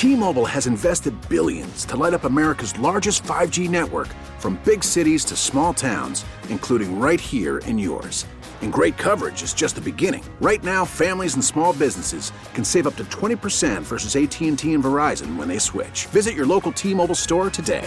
T-Mobile has invested billions to light up America's largest 5G network, from big cities to small towns, including right here in yours. And great coverage is just the beginning. Right now, families and small businesses can save up to 20% versus AT&T and Verizon when they switch. Visit your local T-Mobile store today.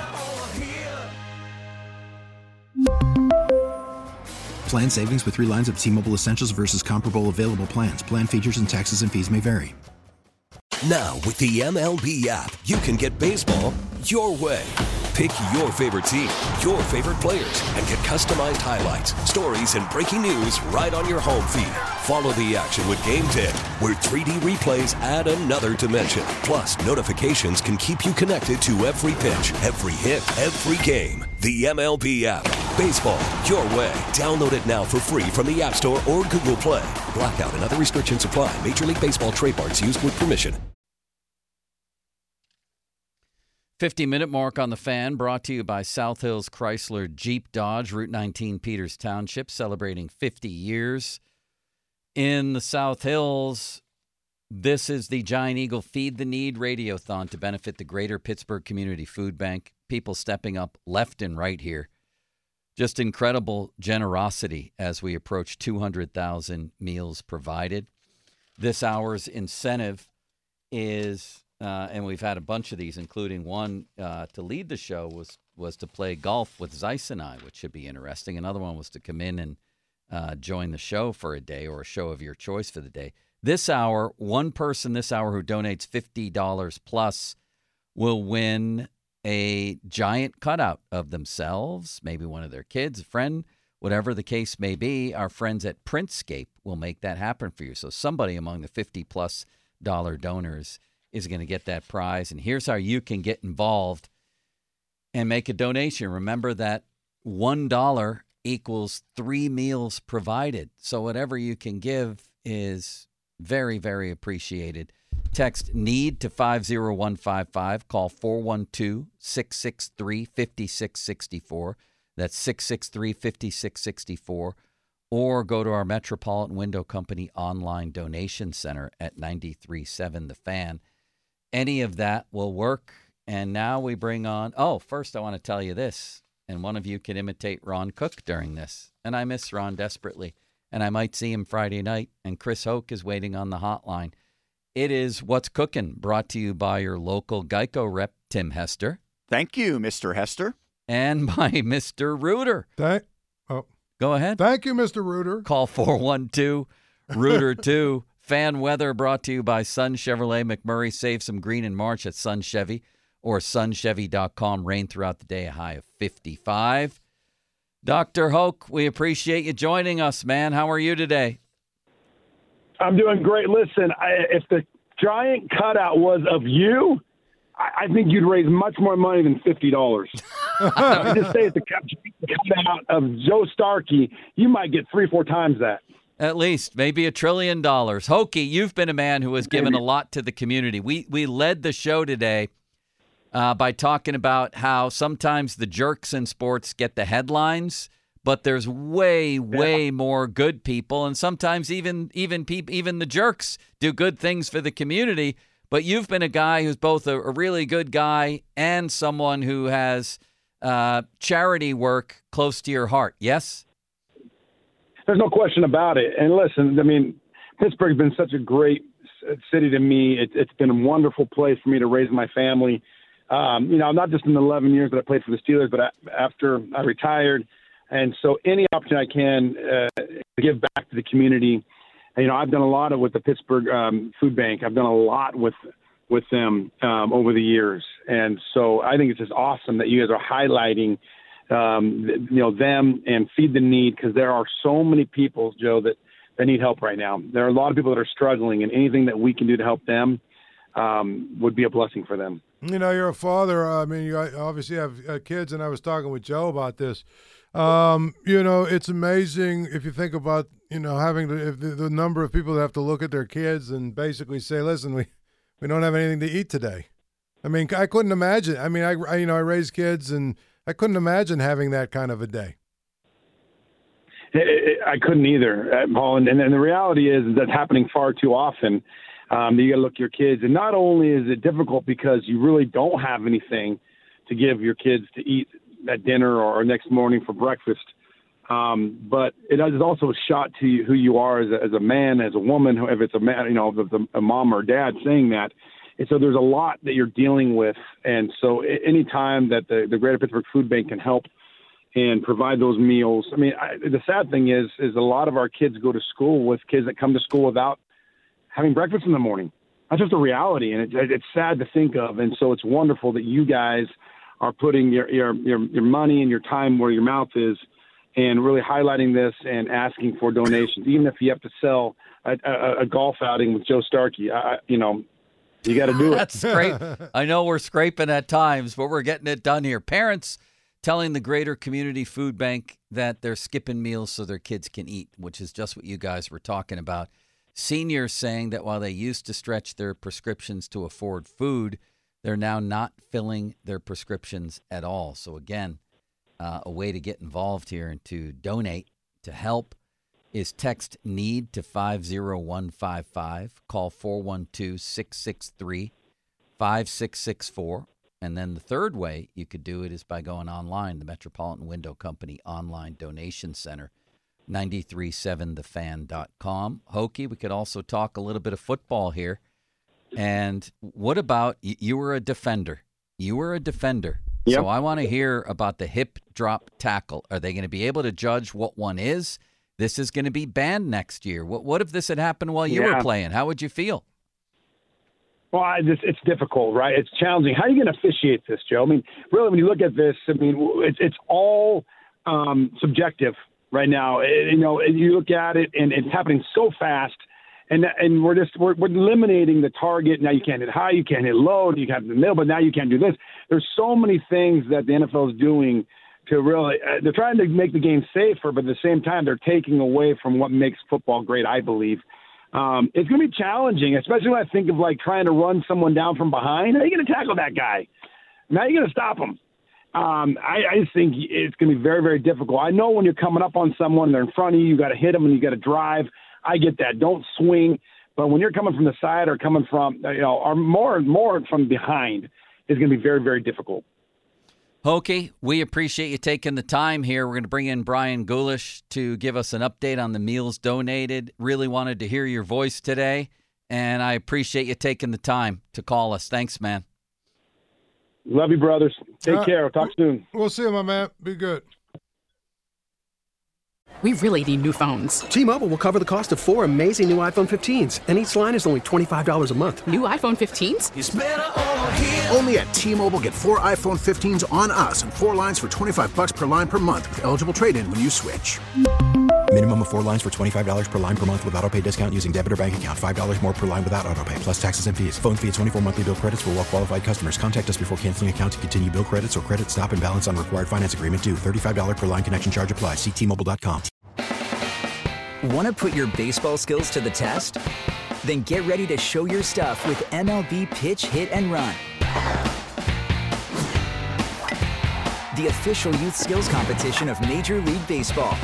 Plan savings with 3 lines of T-Mobile Essentials versus comparable available plans. Plan features and taxes and fees may vary. Now, with the MLB app, you can get baseball your way. Pick your favorite team, your favorite players, and get customized highlights, stories, and breaking news right on your home feed. Follow the action with Game Day, where 3D replays add another dimension. Plus, notifications can keep you connected to every pitch, every hit, every game. The MLB app. Baseball your way. Download it now for free from the App Store or Google Play. Blackout and other restrictions apply. Major League Baseball trademarks used with permission. 50-minute mark on the Fan, brought to you by South Hills Chrysler Jeep Dodge, Route 19, Peters Township, celebrating 50 years in the South Hills. This is the Giant Eagle Feed the Need Radiothon to benefit the Greater Pittsburgh Community Food Bank. People stepping up left and right here. Just incredible generosity as we approach 200,000 meals provided. This hour's incentive is... and we've had a bunch of these, including one to lead the show was to play golf with Zeiss and I, which should be interesting. Another one was to come in and join the show for a day, or a show of your choice for the day. This hour, one person this hour who donates $50 plus will win a giant cutout of themselves, maybe one of their kids, a friend, whatever the case may be. Our friends at Printscape will make that happen for you. So somebody among the $50+ donors is going to get that prize. And here's how you can get involved and make a donation. Remember that $1 equals 3 meals provided. So whatever you can give is very, very appreciated. Text NEED to 50155. Call 412-663-5664. That's 663-5664. Or go to our Metropolitan Window Company online donation center at 93.7 The Fan. Any of that will work. And now we bring on, first I want to tell you this, and one of you can imitate Ron Cook during this. And I miss Ron desperately. And I might see him Friday night. And Chris Hoke is waiting on the hotline. It is What's Cooking, brought to you by your local Geico rep, Tim Hester. Thank you, Mr. Hester. And by Mr. Reuter. Go ahead. Thank you, Mr. Reuter. Call 412-REUTER2. Fan weather brought to you by Sun Chevrolet McMurray. Save some green in March at Sun Chevy or sunchevy.com. Rain throughout the day, a high of 55. Dr. Hoke, we appreciate you joining us, man. How are you today? I'm doing great. Listen, if the giant cutout was of you, I think you'd raise much more money than $50. I just say it's the cutout of Joe Starkey, you might get 3-4 times that. At least, maybe $1 trillion. Hokie, you've been a man who has given a lot to the community. We led the show today by talking about how sometimes the jerks in sports get the headlines, but there's way more good people, and sometimes even the jerks do good things for the community. But you've been a guy who's both a really good guy and someone who has charity work close to your heart. Yes? There's no question about it. And listen, I mean, Pittsburgh's been such a great city to me. It's been a wonderful place for me to raise my family. Not just in the 11 years that I played for the Steelers, but after I retired. And so any opportunity I can give back to the community. I've done a lot with the Pittsburgh Food Bank. I've done a lot with them over the years. And so I think it's just awesome that you guys are highlighting them and Feed the Need, because there are so many people, Joe, that need help right now. There are a lot of people that are struggling, and anything that we can do to help them would be a blessing for them. You're a father. I mean, you obviously have kids, and I was talking with Joe about this. It's amazing if you think about, having the number of people that have to look at their kids and basically say, listen, we don't have anything to eat today. I mean, I couldn't imagine. I mean, I raise kids, and I couldn't imagine having that kind of a day. I couldn't either, Paul. And the reality is that's happening far too often. You got to look at your kids. And not only is it difficult because you really don't have anything to give your kids to eat at dinner or next morning for breakfast, but it is also a shot to you, who you are as a man, as a woman, if it's a man, a mom or dad saying that. And so there's a lot that you're dealing with. And so any time that the Greater Pittsburgh Food Bank can help and provide those meals. I mean, the sad thing is a lot of our kids go to school with kids that come to school without having breakfast in the morning. That's just a reality, and it's sad to think of. And so it's wonderful that you guys are putting your money and your time where your mouth is, and really highlighting this and asking for donations, even if you have to sell a golf outing with Joe Starkey. You got to do it. That's great. I know we're scraping at times, but we're getting it done here. Parents telling the Greater Community Food Bank that they're skipping meals so their kids can eat, which is just what you guys were talking about. Seniors saying that while they used to stretch their prescriptions to afford food, they're now not filling their prescriptions at all. So again, a way to get involved here and to donate, to help, is text NEED to 50155. Call 412-663-5664. And then the third way you could do it is by going online, the Metropolitan Window Company online donation center, 937thefan.com. Hokie, we could also talk a little bit of football here. And what about, you were a defender. Yep. So I want to hear about the hip drop tackle. Are they going to be able to judge what one is? This is going to be banned next year. What if this had happened while you were playing? How would you feel? Well, it's difficult, right? It's challenging. How are you going to officiate this, Joe? I mean, really, when you look at this, I mean, it's all subjective right now. You look at it, and it's happening so fast, and we're eliminating the target. Now you can't hit high, you can't hit low, you can't hit the middle, but now you can't do this. There's so many things that the NFL is doing to really they're trying to make the game safer, but at the same time, they're taking away from what makes football great, I believe. It's going to be challenging, especially when I think of like trying to run someone down from behind. How are you going to tackle that guy? How are you going to stop him? I just think it's going to be very, very difficult. I know when you're coming up on someone, they're in front of you, you got to hit them and you got to drive. I get that. Don't swing. But when you're coming from the side or coming from, or more from behind, it's going to be very, very difficult. Hokie, we appreciate you taking the time here. We're going to bring in Brian Gulish to give us an update on the meals donated. Really wanted to hear your voice today, and I appreciate you taking the time to call us. Thanks, man. Love you, brothers. Take care. We'll talk soon. We'll see you, my man. Be good. We really need new phones. T-Mobile will cover the cost of 4 amazing new iPhone 15s, and each line is only $25 a month. New iPhone 15s? It's better over here. Only at T-Mobile, get 4 iPhone 15s on us and 4 lines for $25 per line per month with eligible trade-in when you switch. Minimum of 4 lines for $25 per line per month with autopay discount using debit or bank account. $5 more per line without autopay, plus taxes and fees. Phone fee at 24 monthly bill credits for well-qualified customers. Contact us before canceling account to continue bill credits or credit stop and balance on required finance agreement due. $35 per line connection charge applies. See T-Mobile.com. Want to put your baseball skills to the test? Then get ready to show your stuff with MLB Pitch, Hit, and Run. The official youth skills competition of Major League Baseball.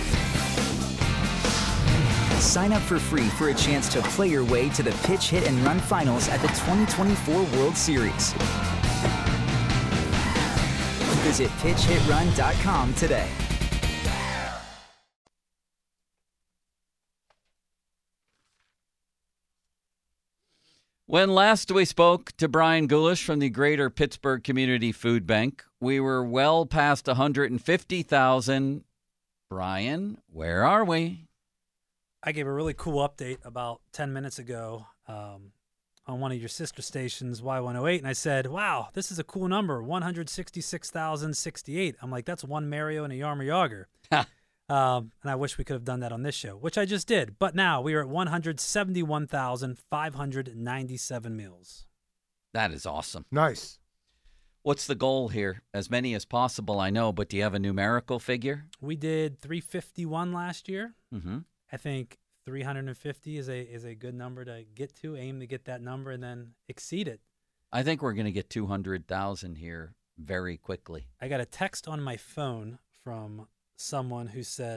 Sign up for free for a chance to play your way to the Pitch, Hit, and Run finals at the 2024 World Series. Visit pitchhitrun.com today. When last we spoke to Brian Gulish from the Greater Pittsburgh Community Food Bank, we were well past 150,000. Brian, where are we? I gave a really cool update about 10 minutes ago on one of your sister stations, Y108, and I said, wow, this is a cool number, 166,068. I'm like, that's one Mario and a Yarmer Yager. And I wish we could have done that on this show, which I just did. But now we are at 171,597 meals. That is awesome. Nice. What's the goal here? As many as possible, I know, but do you have a numerical figure? We did 351 last year. Mm-hmm. I think 350 is a good number to get to, aim to get that number, and then exceed it. I think we're going to get 200,000 here very quickly. I got a text on my phone from someone who said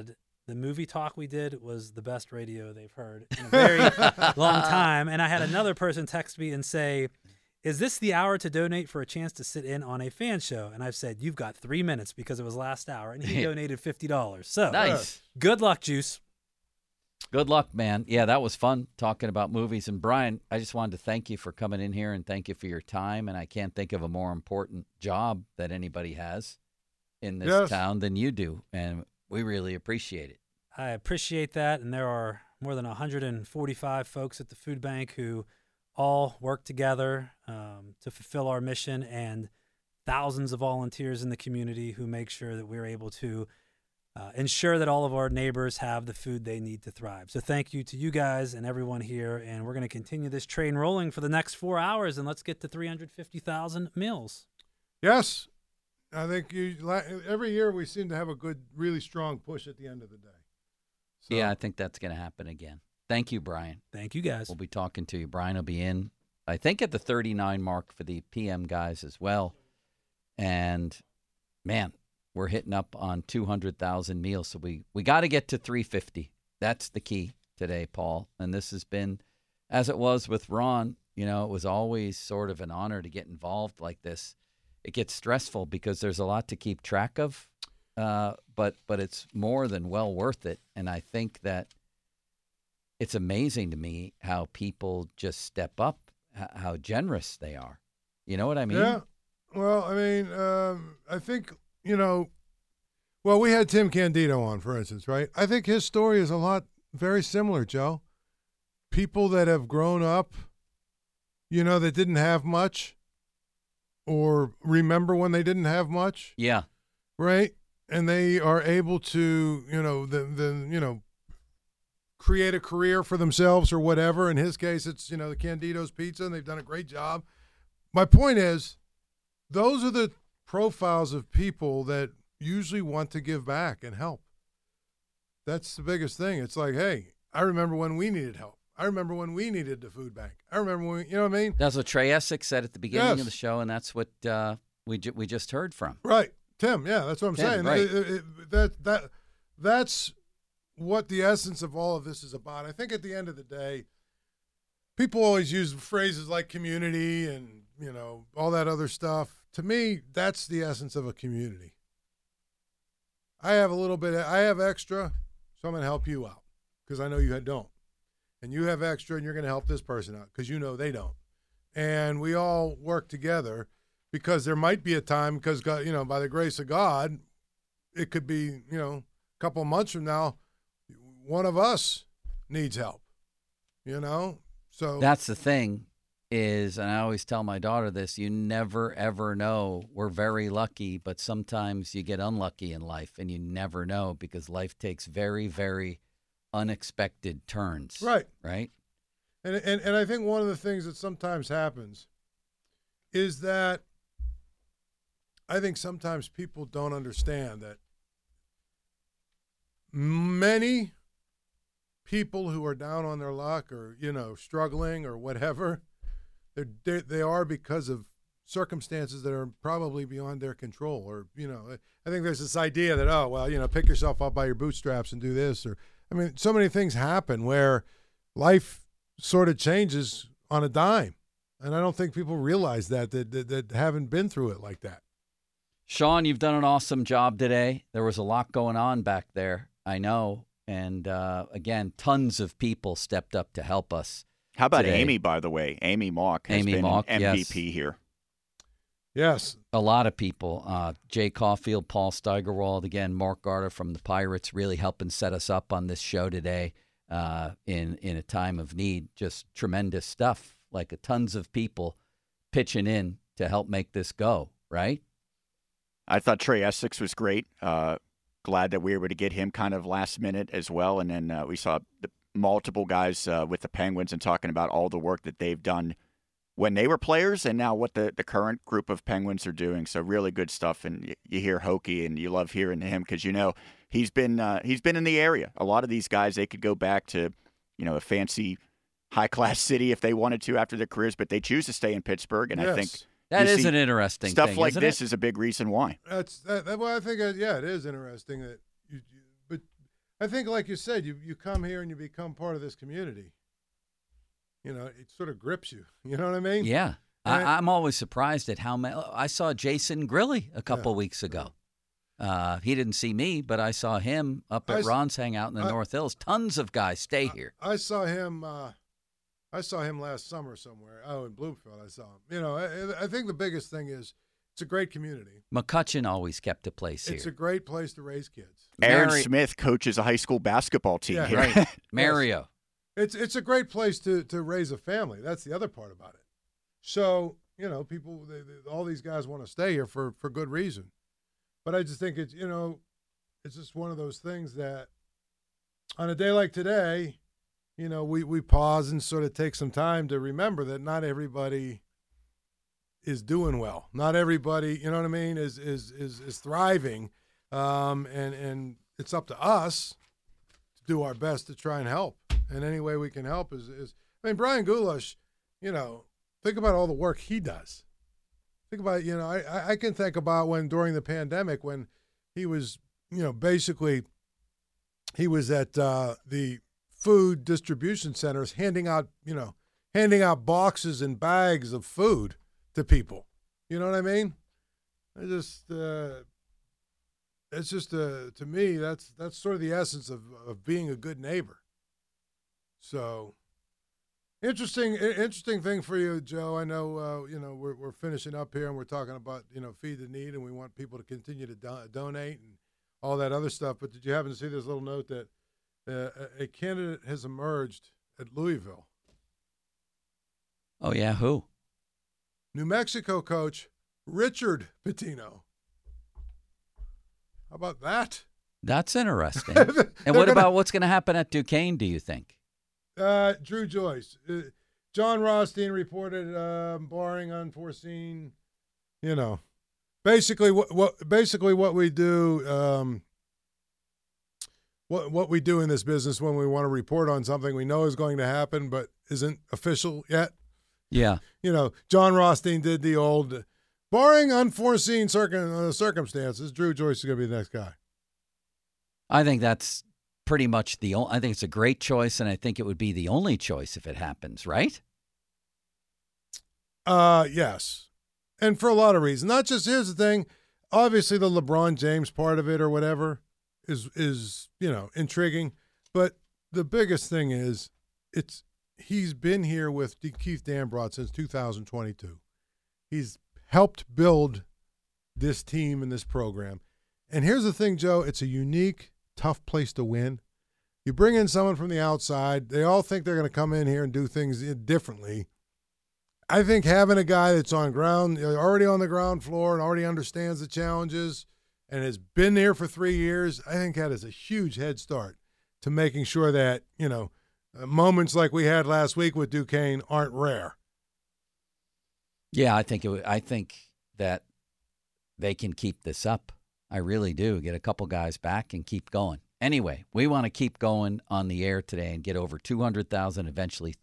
the movie talk we did was the best radio they've heard in a very long time. And I had another person text me and say, is this the hour to donate for a chance to sit in on a fan show? And I've said, you've got 3 minutes because it was last hour. And he donated $50. So nice. Good luck, Juice. Good luck, man. Yeah, that was fun talking about movies. And Brian, I just wanted to thank you for coming in here and thank you for your time. And I can't think of a more important job that anybody has in this town than you do. And we really appreciate it. I appreciate that. And there are more than 145 folks at the food bank who all work together to fulfill our mission, and thousands of volunteers in the community who make sure that we're able to ensure that all of our neighbors have the food they need to thrive. So thank you to you guys and everyone here, and we're going to continue this train rolling for the next 4 hours, and let's get to 350,000 meals. Yes. I think every year we seem to have a good, really strong push at the end of the day. So. Yeah, I think that's going to happen again. Thank you, Brian. Thank you, guys. We'll be talking to you. Brian will be in, I think, at the 39 mark for the PM guys as well. And, man, we're hitting up on 200,000 meals. So we got to get to 350. That's the key today, Paul. And this has been, as it was with Ron, it was always sort of an honor to get involved like this. It gets stressful because there's a lot to keep track of, but it's more than well worth it. And I think that it's amazing to me how people just step up, how generous they are. You know what I mean? Yeah. Well, I mean, I think, well, we had Tim Candido on, for instance, right? I think his story is very similar, Joe. People that have grown up, that didn't have much or remember when they didn't have much. Yeah. Right? And they are able to, create a career for themselves or whatever. In his case, it's, the Candido's Pizza, and they've done a great job. My point is, those are the profiles of people that usually want to give back and help. That's the biggest thing. It's like, hey, I remember when we needed help. I remember when we needed the food bank. I remember when, you know what I mean? That's what Trey Essex said at the beginning of the show, and that's what we just heard from. Right. Tim, yeah, that's what I'm saying. Right. That's what the essence of all of this is about. I think at the end of the day, people always use phrases like community and, all that other stuff. To me, that's the essence of a community. I have extra, so I'm going to help you out because I know you don't. And you have extra, and you're going to help this person out because they don't. And we all work together because there might be a time because, God, by the grace of God, it could be, a couple of months from now, one of us needs help, So that's the thing is, and I always tell my daughter this, you never, ever know. We're very lucky, but sometimes you get unlucky in life, and you never know because life takes very, very unexpected turns. Right. Right. And I think one of the things that sometimes happens is that I think sometimes people don't understand that many people who are down on their luck or, struggling or whatever, they are because of circumstances that are probably beyond their control. Or, I think there's this idea that, pick yourself up by your bootstraps and do this. Or, so many things happen where life sort of changes on a dime. And I don't think people realize that haven't been through it like that. Sean, you've done an awesome job today. There was a lot going on back there, I know. And, again, tons of people stepped up to help us. How about today. Amy, by the way? Amy Mock has been MVP here. Yes. A lot of people. Jay Caulfield, Paul Steigerwald, again, Mark Garter from the Pirates really helping set us up on this show today in a time of need. Just tremendous stuff. Like tons of people pitching in to help make this go, right? I thought Trey Essex was great. Glad that we were able to get him kind of last minute as well. And then we saw the multiple guys with the Penguins and talking about all the work that they've done when they were players and now what the current group of Penguins are doing. So really good stuff. And you hear Hokie and you love hearing him because, he's been in the area. A lot of these guys, they could go back to, a fancy high-class city if they wanted to after their careers, but they choose to stay in Pittsburgh. And I think that is an interesting stuff thing, like isn't this it? is a big reason why. Well, I think, it is interesting that but I think, like you said, you come here and you become part of this community. You know, it sort of grips you. You know what I mean? Yeah. I'm always surprised at how many. I saw Jason Grilly a couple weeks ago. He didn't see me, but I saw him up at Ron's Hangout in the North Hills. Tons of guys stay here. I saw him. I saw him last summer somewhere. Oh, in Bloomfield, I saw him. You know, I think the biggest thing is it's a great community. McCutcheon always kept a place here. It's a great place to raise kids. Aaron Smith coaches a high school basketball team here. Right. Mario. It's a great place to raise a family. That's the other part about it. So, you know, people, all these guys want to stay here for good reason. But I just think it's, you know, it's just one of those things that on a day like today, you know, we pause and sort of take some time to remember that not everybody is doing well. Not everybody, you know what I mean, is thriving. And it's up to us to do our best to try and help. And any way we can help is I mean, Brian Goulash, you know, think about all the work he does. Think about, you know, I can think about when during the pandemic when he was, you know, basically he was at the food distribution centers handing out boxes and bags of food to people. You know what I mean? It's just to me, that's sort of the essence of being a good neighbor. So interesting thing for you, Joe. I know, you know, we're finishing up here and we're talking about, you know, Feed the Need, and we want people to continue to donate and all that other stuff. But did you happen to see this little note that a candidate has emerged at Louisville? Oh, yeah, who? New Mexico coach Richard Pitino. How about that? That's interesting. And what about what's going to happen at Duquesne, do you think? Drew Joyce. John Rothstein reported, barring unforeseen, you know, basically what we do, what we do in this business when we want to report on something we know is going to happen but isn't official yet. Yeah. You know, John Rothstein did the old, barring unforeseen circumstances, Drew Joyce is going to be the next guy. I think that's pretty much I think it's a great choice, and I think it would be the only choice if it happens, right? Yes. And for a lot of reasons. Not just, here's the thing, obviously the LeBron James part of it or whatever is you know, intriguing, but the biggest thing is he's been here with Keith Dambrot since 2022. He's helped build this team and this program. And here's the thing, Joe, it's a unique, tough place to win. You bring in someone from the outside, they all think they're going to come in here and do things differently. I think having a guy that's already on the ground floor and already understands the challenges and has been there for 3 years, I think that is a huge head start to making sure that, you know, moments like we had last week with Duquesne aren't rare. Yeah, I think that they can keep this up. I really do. Get a couple guys back and keep going. Anyway, we want to keep going on the air today and get over 200,000, eventually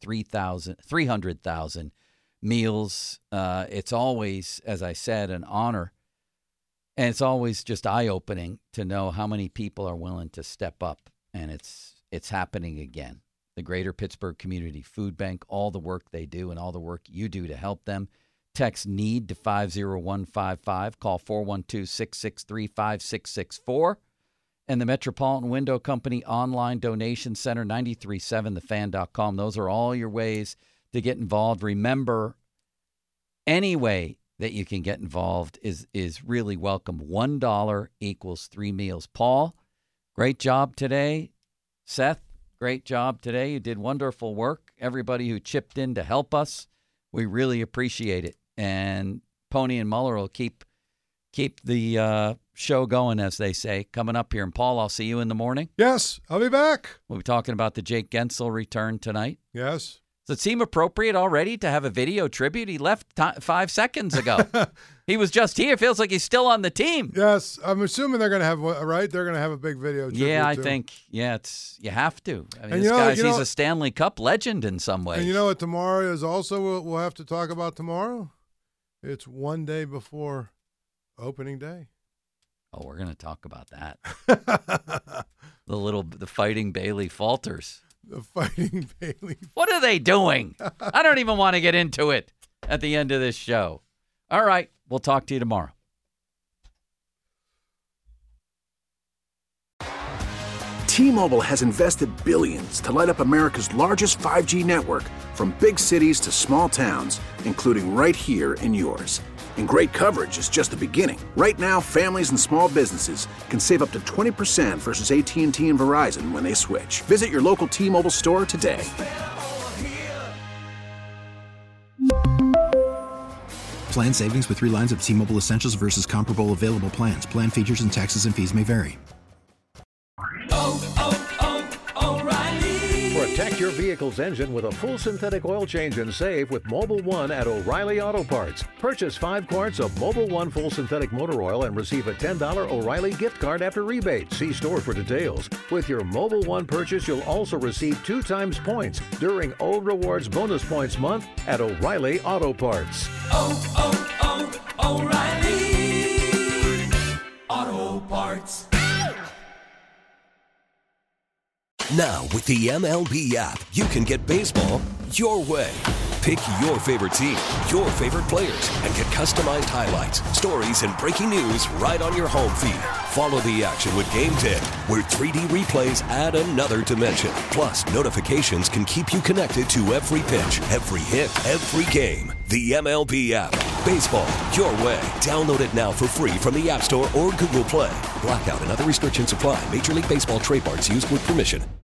300,000 meals. It's always, as I said, an honor. And it's always just eye-opening to know how many people are willing to step up. And it's happening again. The Greater Pittsburgh Community Food Bank, all the work they do and all the work you do to help them. Text NEED to 50155. Call 412-663-5664. And the Metropolitan Window Company online donation center, 937thefan.com. Those are all your ways to get involved. Remember, any way that you can get involved is really welcome. $1 equals 3 meals. Paul, great job today. Seth, great job today. You did wonderful work. Everybody who chipped in to help us, we really appreciate it. And Pony and Muller will keep the show going, as they say, coming up here. And Paul, I'll see you in the morning. Yes, I'll be back. We'll be talking about the Jake Gensel return tonight. Yes. Does it seem appropriate already to have a video tribute? He left 5 seconds ago. He was just here. Feels like he's still on the team. Yes, I'm assuming they're going to have, right? They're going to have a big video tribute. Yeah, I think. Yeah, you have to. I mean, he's a Stanley Cup legend in some ways. And you know what tomorrow is also, we'll have to talk about tomorrow? It's one day before opening day. Oh, we're going to talk about that. The Fighting Bailey Falters. The Fighting Bailey. What are they doing? I don't even want to get into it at the end of this show. All right. We'll talk to you tomorrow. T-Mobile has invested billions to light up America's largest 5G network, from big cities to small towns, including right here in yours. And great coverage is just the beginning. Right now, families and small businesses can save up to 20% versus AT&T and Verizon when they switch. Visit your local T-Mobile store today. Plan savings with 3 lines of T-Mobile Essentials versus comparable available plans. Plan features and taxes and fees may vary. Protect your vehicle's engine with a full synthetic oil change and save with Mobil 1 at O'Reilly Auto Parts. Purchase 5 quarts of Mobil 1 full synthetic motor oil and receive a $10 O'Reilly gift card after rebate. See store for details. With your Mobil 1 purchase, you'll also receive 2 times points during O Rewards Bonus Points Month at O'Reilly Auto Parts. O'Reilly Auto Parts. Now, with the MLB app, you can get baseball your way. Pick your favorite team, your favorite players, and get customized highlights, stories, and breaking news right on your home feed. Follow the action with Game Day, where 3D replays add another dimension. Plus, notifications can keep you connected to every pitch, every hit, every game. The MLB app. Baseball your way. Download it now for free from the App Store or Google Play. Blackout and other restrictions apply. Major League Baseball trademarks used with permission.